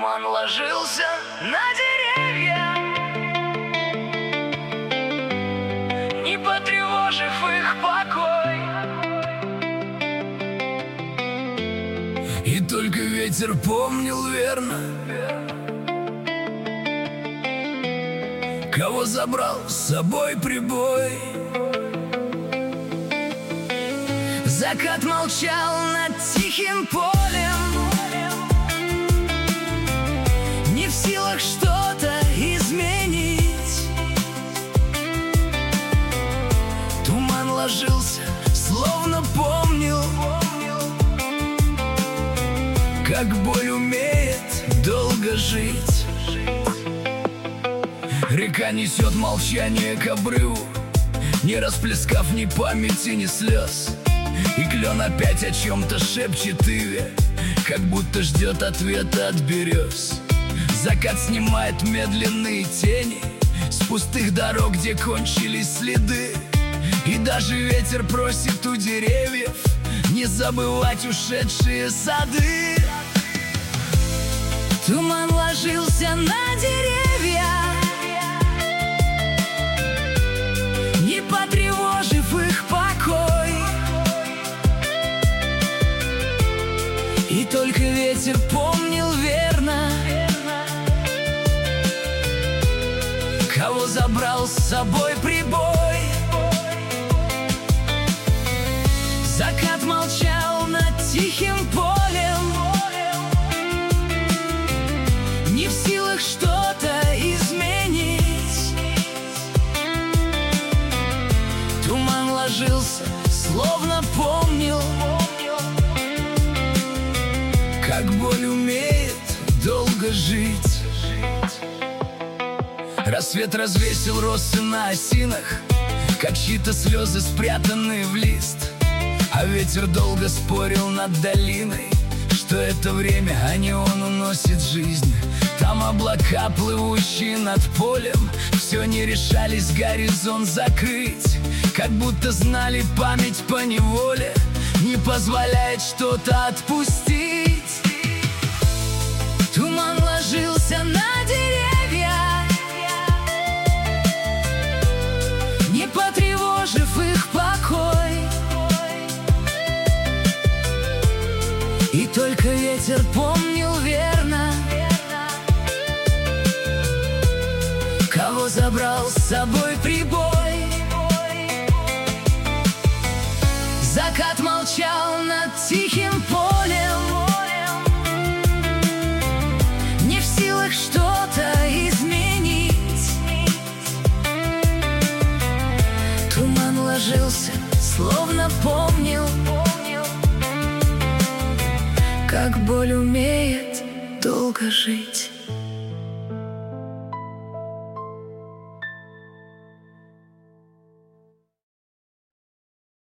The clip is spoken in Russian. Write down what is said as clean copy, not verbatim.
Туман ложился на деревья, не потревожив их покой. И только ветер помнил верно, кого забрал с собой прибой. Закат молчал над тихим полем, не в силах что-то изменить. Туман ложился, словно помнил, как боль умеет долго жить. Река несет молчание к обрыву, не расплескав ни памяти, ни слез. И клен опять о чем-то шепчет Иве, как будто ждет ответа от берез. Закат снимает медленные тени с пустых дорог, где кончились следы. И даже ветер просит у деревьев не забывать ушедшие сады. Туман ложился на деревья, не потревожив их покой. И только ветер помнил верно, кого забрал с собой прибой. Закат молчал над тихим полем, не в силах что-то изменить. Туман ложился, словно помнил, как боль умеет долго жить. Рассвет развесил росы на осинах, как чьи-то слезы, спрятанные в лист. А ветер долго спорил над долиной, что это время, а не он уносит жизнь. Там облака, плывущие над полем, все не решались горизонт закрыть, как будто знали память поневоле не позволяет что-то отпустить. Туман ложился на деревья, не потревожив их покой. И только ветер помнил верно, кого забрал с собой прибой. Закат молчал над тихим полем, не в силах что-то изменить. Туман ложился, словно помнил, как боль умеет долго жить.